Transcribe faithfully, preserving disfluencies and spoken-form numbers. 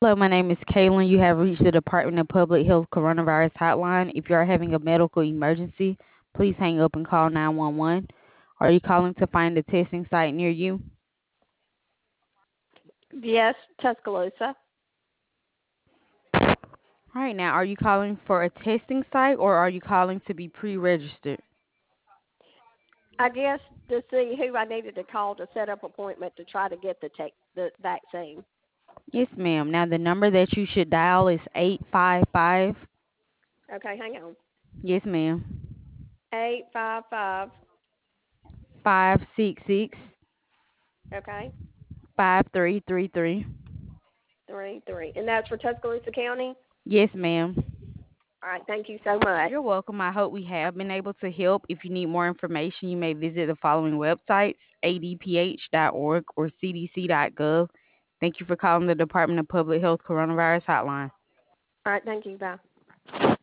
Hello, my name is Kaylin. You have reached the Department of Public Health Coronavirus Hotline. If you are having a medical emergency, please hang up and call nine one one. Are you calling to find a testing site near you? Yes, Tuscaloosa. All right, now, are you calling for a testing site or are you calling to be pre registered? I guess to see who I needed to call to set up appointment to try to get the take the vaccine. Yes, ma'am. Now, the number that you should dial is eight five five. Okay, hang on. Yes, ma'am. Eight five five. five six six, Okay, five three three three. three three, and that's for Tuscaloosa County. Yes, ma'am. All right, thank you so much. You're welcome. I hope we have been able to help. If you need more information, you may visit the following websites: a d p h dot org or c d c dot gov. Thank you for calling the Department of Public Health Coronavirus Hotline. All right, thank you. Bye.